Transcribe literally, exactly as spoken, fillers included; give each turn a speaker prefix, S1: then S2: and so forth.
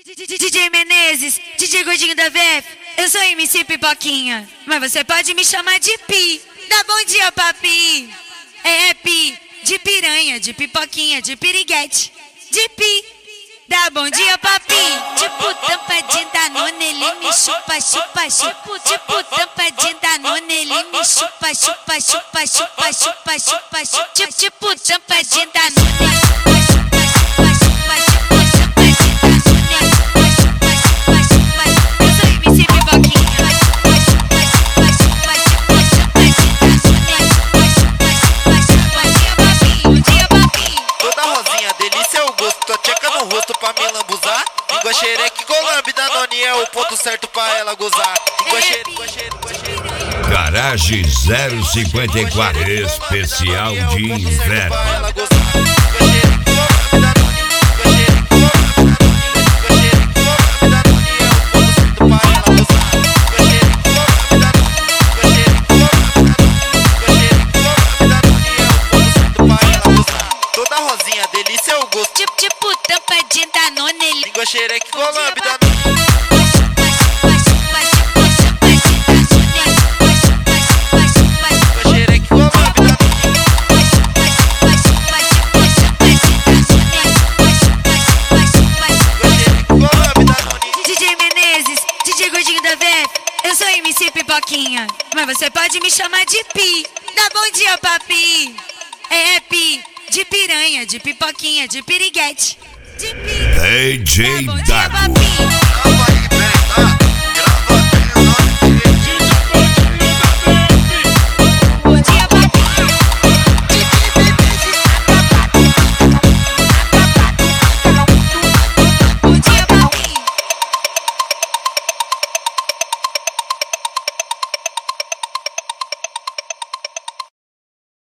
S1: D J Menezes, D J Gordinho da V F, eu sou M C Pipoquinha, mas você pode me chamar de Pi. Dá bom dia, papi. É Pi, de piranha, de pipoquinha, de piriguete, de Pi. Dá bom dia, papi. Tipo tampa de Danone, ele me chupa, chupa, chupa. Tipo tampa de Danone, ele me chupa, chupa, chupa, chupa, chupa, chupa, chupa. Tipo tampa de Danone.
S2: Tua tcheca no rosto pra me lambuzar. Língua xereque, golambe, Danone é o ponto certo pra ela gozar. Língua xereque, língua xereque.
S3: Garagem zero cinquenta e quatro, especial de inverno.
S2: Toda rosinha, delícia é o gosto.
S1: Tipo, tipo tampa de Danone, ele
S2: língua xereque, golambe, Danone.
S1: D J Menezes, D J Gordinho da V F, eu sou M C Pipoquinha, mas você pode me chamar de Pi. Dá bom dia, papi. É Pi, de piranha, de pipoquinha, de piriguete, de Pi.
S3: D J
S1: Dá bom dia,
S3: Dago.
S1: papi.